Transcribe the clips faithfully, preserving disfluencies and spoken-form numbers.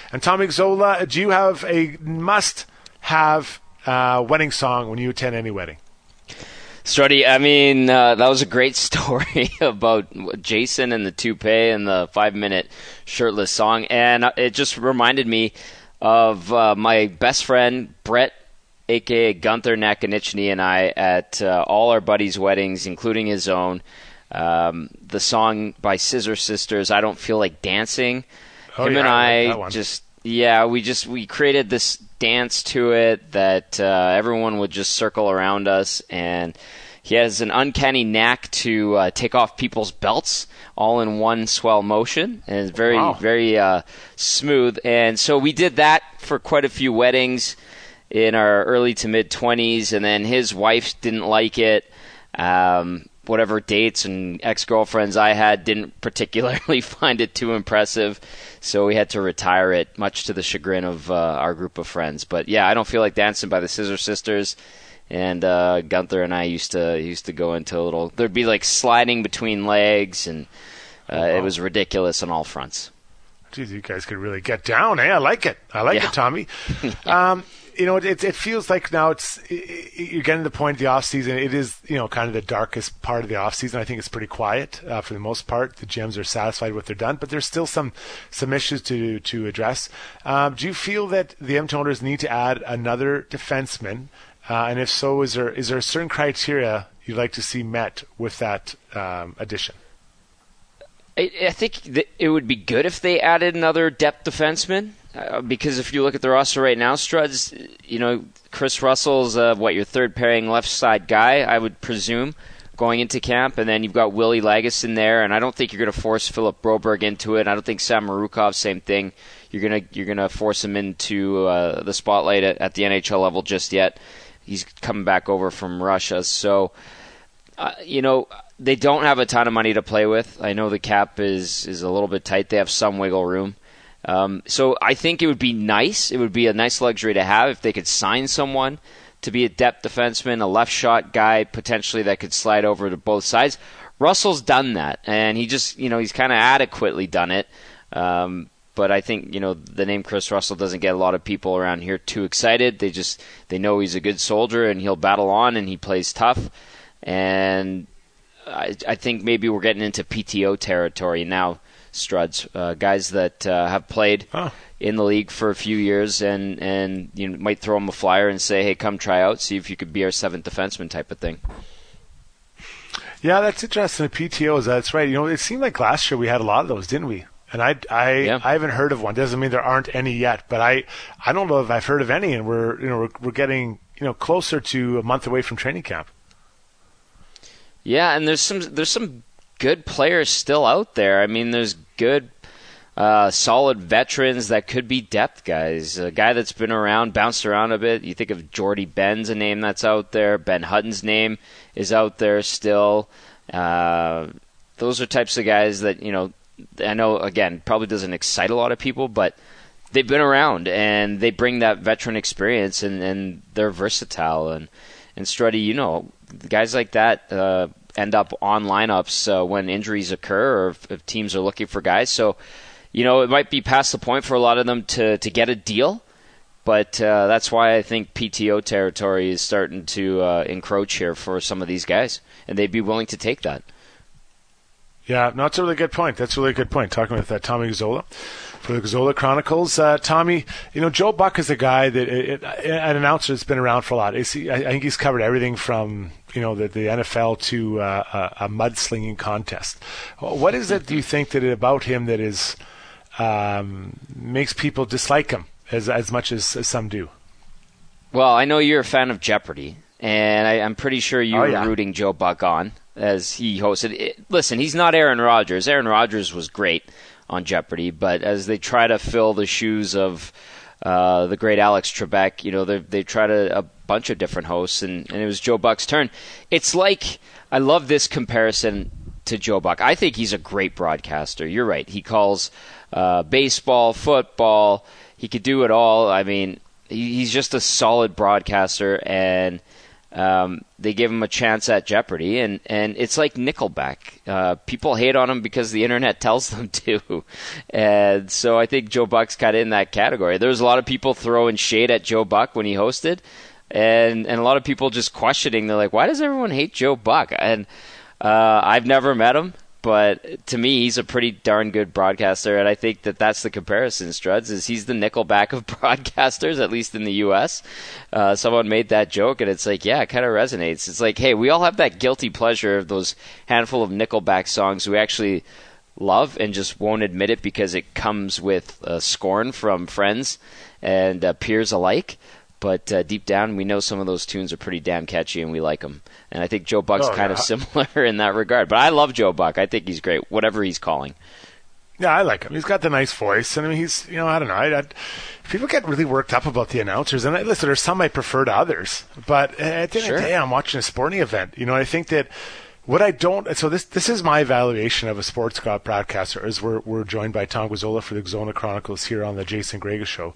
And Tommy Gazzola, do you have a must-have uh, wedding song when you attend any wedding? Struddy, I mean, uh, that was a great story about Jason and the toupee and the five-minute shirtless song. And it just reminded me of uh, my best friend, Brett, a k a. Gunther Nakanichny, and I at uh, all our buddies' weddings, including his own. Um, the song by Scissor Sisters, I Don't Feel Like Dancing. Oh, Him yeah, and I, I like just, yeah, we just, we created this dance to it that uh, everyone would just circle around us, and he has an uncanny knack to uh, take off people's belts all in one swell motion, and it's very, wow. very uh, smooth. And so we did that for quite a few weddings in our early to mid-twenties, and then his wife didn't like it. Um, whatever dates and ex-girlfriends I had didn't particularly find it too impressive, so we had to retire it, much to the chagrin of uh, our group of friends. But yeah, I Don't Feel Like Dancing by the Scissor Sisters, and uh, Gunther and I used to used to go into a little, there'd be like sliding between legs, and uh, oh, wow. It was ridiculous on all fronts. Geez, you guys could really get down, eh? I like it. I like yeah. it, Tommy. yeah. Um, you know, it, it feels like now it's it, you're getting to the point of the off season. It is, you know, kind of the darkest part of the off season. I think it's pretty quiet uh, for the most part. The Gems are satisfied with what they're done, but there's still some some issues to to address. Um, do you feel that the Edmonton Oilers need to add another defenseman? Uh, and if so, is there is there a certain criteria you'd like to see met with that um, addition? I, I think that it would be good if they added another depth defenseman. Uh, because if you look at the roster right now, Struds, you know, Chris Russell's, uh, what, your third pairing left side guy, I would presume, going into camp. And then you've got Willie Lagus in there, and I don't think you're going to force Philip Broberg into it. I don't think Sam Marukov, same thing. You're going to you're gonna force him into uh, the spotlight at, at the N H L level just yet. He's coming back over from Russia. So, uh, you know, they don't have a ton of money to play with. I know the cap is, is a little bit tight. They have some wiggle room. Um, so I think it would be nice. It would be a nice luxury to have if they could sign someone to be a depth defenseman, a left shot guy potentially that could slide over to both sides. Russell's done that, and he just, you know, he's kind of adequately done it. Um, but I think, you know, the name Chris Russell doesn't get a lot of people around here too excited. They just, they know he's a good soldier and he'll battle on and he plays tough. And I, I think maybe we're getting into P T O territory now. Struds, uh, guys that uh, have played huh. in the league for a few years, and, and you know, might throw them a flyer and say, hey, come try out, see if you could be our seventh defenseman type of thing. Yeah, that's interesting. The P T Os, that's right. You know, it seemed like last year we had a lot of those, didn't we? And I, I, yeah. I haven't heard of one. Doesn't mean there aren't any yet, but I, I don't know if I've heard of any. And we're, you know, we're, we're getting, you know, closer to a month away from training camp. Yeah, and there's some, there's some good players still out there. I mean, there's good, uh, solid veterans that could be depth guys. A guy that's been around, bounced around a bit. You think of Jordy Ben's a name that's out there. Ben Hutton's name is out there still. Uh, those are types of guys that, you know, I know, again, probably doesn't excite a lot of people, but they've been around and they bring that veteran experience, and, and they're versatile. And, and Struddy, you know, guys like that, uh, end up on lineups uh, when injuries occur, or if, if teams are looking for guys. So, you know, it might be past the point for a lot of them to, to get a deal, but uh, that's why I think P T O territory is starting to uh, encroach here for some of these guys, and they'd be willing to take that. Yeah, no, that's a really good point. That's a really good point. Talking with uh, Tommy Gazzola for the Gazzola Chronicles. Uh, Tommy, you know, Joe Buck is a guy that it, it, an announcer that's been around for a lot. It's, I think he's covered everything from, you know, the, the N F L to uh, a, a mudslinging contest. What is it, do you think, that about him that is um, makes people dislike him as as much as, as some do? Well, I know you're a fan of Jeopardy, and I, I'm pretty sure you oh, were yeah. rooting Joe Buck on as he hosted it. Listen, he's not Aaron Rodgers. Aaron Rodgers was great on Jeopardy, but as they try to fill the shoes of uh, the great Alex Trebek, you know, they they tried a, a bunch of different hosts, and, and it was Joe Buck's turn. It's like, I love this comparison to Joe Buck. I think he's a great broadcaster. You're right. He calls uh, baseball, football. He could do it all. I mean, he, he's just a solid broadcaster, and Um, they give him a chance at Jeopardy, and, and it's like Nickelback. Uh, people hate on him because the internet tells them to. And so I think Joe Buck's kind of in that category. There was a lot of people throwing shade at Joe Buck when he hosted, and, and a lot of people just questioning. They're like, why does everyone hate Joe Buck? And uh, I've never met him. But to me, he's a pretty darn good broadcaster, and I think that that's the comparison, Struds, is he's the Nickelback of broadcasters, at least in the U S. Uh, someone made that joke, and it's like, yeah, it kind of resonates. It's like, hey, we all have that guilty pleasure of those handful of Nickelback songs we actually love and just won't admit it because it comes with uh, scorn from friends and uh, peers alike. But uh, deep down, we know some of those tunes are pretty damn catchy, and we like them. And I think Joe Buck's oh, kind yeah. of similar in that regard. But I love Joe Buck. I think he's great, whatever he's calling. Yeah, I like him. He's got the nice voice. And I mean, he's, you know, I don't know. I, I, people get really worked up about the announcers. And I, listen, there's some I prefer to others. But at the end sure. of the day, I'm watching a sporting event. You know, I think that what I don't – so this this is my evaluation of a sports broadcaster, as we're, we're joined by Tom Guzzola for the Zona Chronicles here on the Jason Grega Show.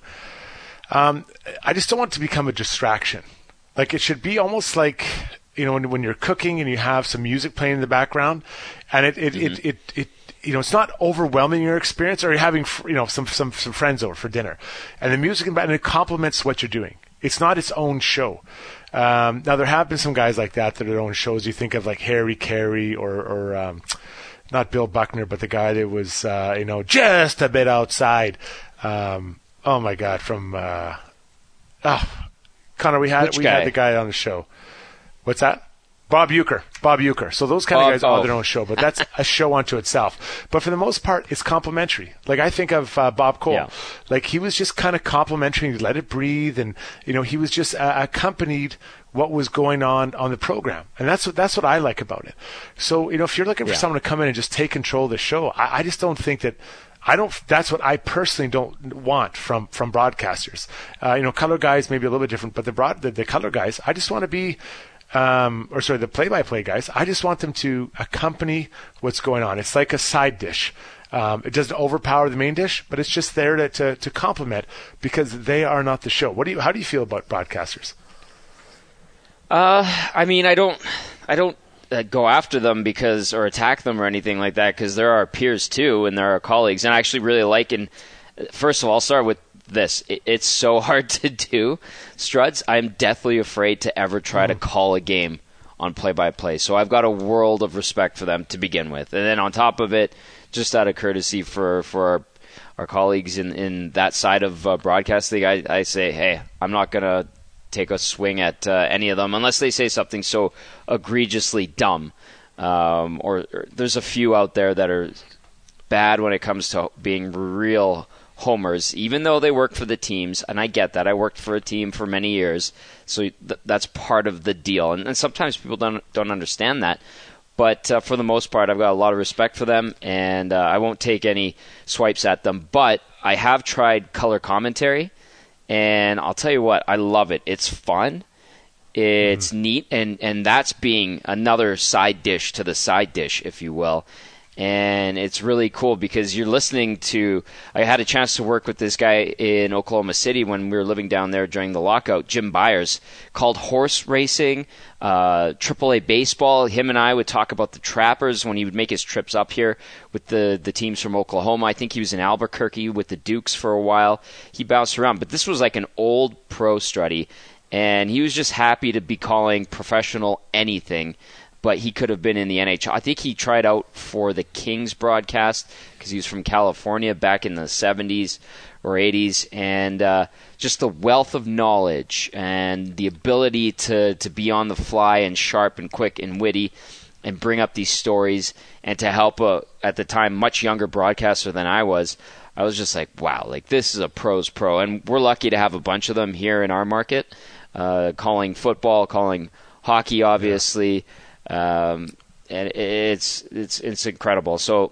Um, I just don't want it to become a distraction. Like, it should be almost like, you know, when, when you're cooking and you have some music playing in the background, and it, it, mm-hmm. it, it, it, you know, it's not overwhelming your experience, or you're having, you know, some, some, some friends over for dinner, and the music and it complements what you're doing. It's not its own show. Um, now, there have been some guys like that that are their own shows. You think of like Harry Carey or, or, um, not Bill Buckner, but the guy that was, uh, you know, just a bit outside, um, oh my God! From uh, oh, Connor, we had Which we guy? had the guy on the show. What's that? Bob Uecker. Bob Uecker. So those kind Bob, of guys oh. are their own show, but that's a show unto itself. But for the most part, it's complimentary. Like I think of uh, Bob Cole. Yeah. Like he was just kind of complimentary. He let it breathe, and you know he was just uh, accompanied what was going on on the program, and that's what that's what I like about it. So you know, if you're looking for yeah. someone to come in and just take control of the show, I, I just don't think that. I don't. That's what I personally don't want from from broadcasters. Uh, you know, color guys may be a little bit different, but the broad the, the color guys, I just want to be, um, or sorry, the play-by-play guys, I just want them to accompany what's going on. It's like a side dish. Um, it doesn't overpower the main dish, but it's just there to, to to complement because they are not the show. What do you? How do you feel about broadcasters? Uh, I mean, I don't, I don't. Uh, go after them because or attack them or anything like that because there are peers too and there are colleagues, and I actually really like, and first of all I'll start with this, it, it's so hard to do, Struds. I'm deathly afraid to ever try mm. to call a game on play-by-play, so I've got a world of respect for them to begin with, and then on top of it, just out of courtesy for, for our, our colleagues in, in that side of uh, broadcasting, I, I say, hey, I'm not going to take a swing at uh, any of them unless they say something so egregiously dumb. Um, or, or there's a few out there that are bad when it comes to being real homers, even though they work for the teams. And I get that. I worked for a team for many years, so th- that's part of the deal. And, and sometimes people don't don't understand that. But uh, for the most part, I've got a lot of respect for them, and uh, I won't take any swipes at them. But I have tried color commentary. And I'll tell you what, I love it. It's fun. It's mm. neat. And, and that's being another side dish to the side dish, if you will. And it's really cool because you're listening to – I had a chance to work with this guy in Oklahoma City when we were living down there during the lockout, Jim Byers, called horse racing, uh, triple A baseball. Him and I would talk about the Trappers when he would make his trips up here with the, the teams from Oklahoma. I think he was in Albuquerque with the Dukes for a while. He bounced around. But this was like an old pro Struddy, and he was just happy to be calling professional anything. But he could have been in the N H L. I think he tried out for the Kings broadcast because he was from California back in the seventies or eighties. And uh, just the wealth of knowledge and the ability to, to be on the fly and sharp and quick and witty and bring up these stories and to help a, at the time, much younger broadcaster than I was. I was just like, wow, like this is a pro's pro. And we're lucky to have a bunch of them here in our market, uh, calling football, calling hockey, obviously. Yeah. Um, and it's it's it's incredible. So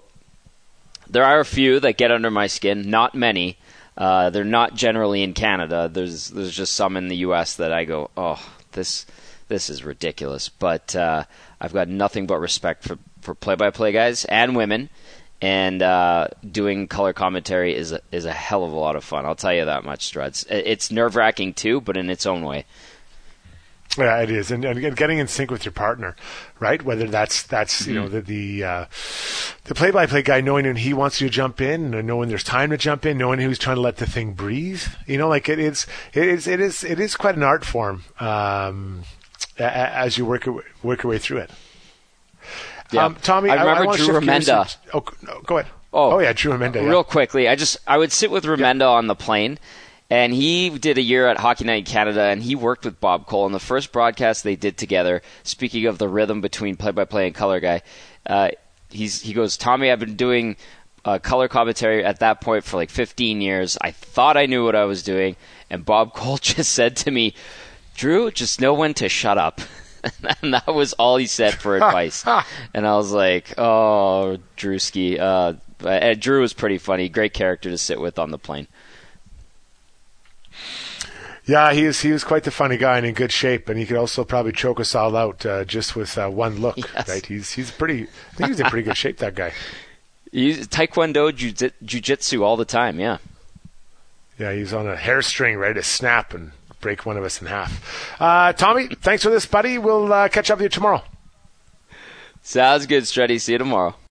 there are a few that get under my skin. Not many. Uh, they're not generally in Canada. There's there's just some in the U S that I go, oh, this this is ridiculous. But uh, I've got nothing but respect for, for play-by-play guys and women. And uh, doing color commentary is a, is a hell of a lot of fun. I'll tell you that much, Struds. It's nerve-wracking too, but in its own way. Yeah, it is, and, and getting in sync with your partner, right? Whether that's that's you mm-hmm. know the the uh, the play-by-play guy knowing when he wants you to jump in, and knowing when there's time to jump in, knowing who's trying to let the thing breathe. You know, like it is it is it is it is quite an art form um, as you work work your way through it. Yeah. Um, Tommy, I remember I, I Drew Remenda. Oh, no, go ahead. Oh, oh yeah, Drew Remenda. Real yeah. quickly, I just I would sit with Remenda yeah. on the plane. And he did a year at Hockey Night in Canada, and he worked with Bob Cole. And the first broadcast they did together, speaking of the rhythm between play-by-play and color guy, uh, he's he goes, Tommy, I've been doing uh, color commentary at that point for like fifteen years. I thought I knew what I was doing. And Bob Cole just said to me, Drew, just know when to shut up. And that was all he said for advice. And I was like, oh, Drewski. Uh, but Drew was pretty funny. Great character to sit with on the plane. Yeah, he was he was quite the funny guy and in good shape, and he could also probably choke us all out uh, just with uh, one look. Yes. Right? He's he's pretty. I think he's in pretty good shape. That guy. He's Taekwondo, jiu-jitsu all the time. Yeah. Yeah, he's on a hair string ready to snap and break one of us in half. Uh, Tommy, thanks for this, buddy. We'll uh, catch up with you tomorrow. Sounds good, Struddy. See you tomorrow.